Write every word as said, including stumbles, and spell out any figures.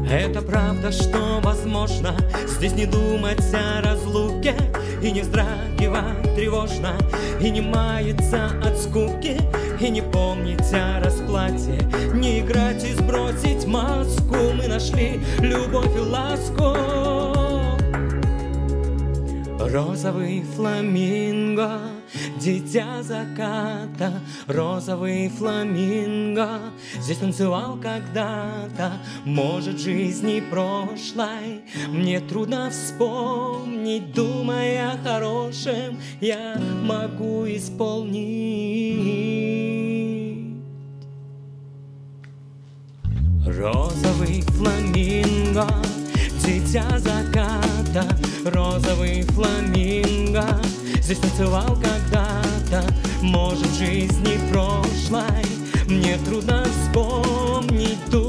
Это правда, что возможно здесь не думать о разлуке, и не вздрагивать тревожно, и не маяться от скуки, и не помнить о расплате, не играть и сбросить маску. Мы нашли любовь и ласку. Розовый фламинго, дитя заката, розовый фламинго здесь танцевал когда-то. Может, жизни прошлой мне трудно вспомнить, думая о хорошем, я могу исполнить. Розовый фламинго, дитя заката, розовый фламинго здесь танцевал когда-то. Может, в жизни прошлой мне трудно вспомнить,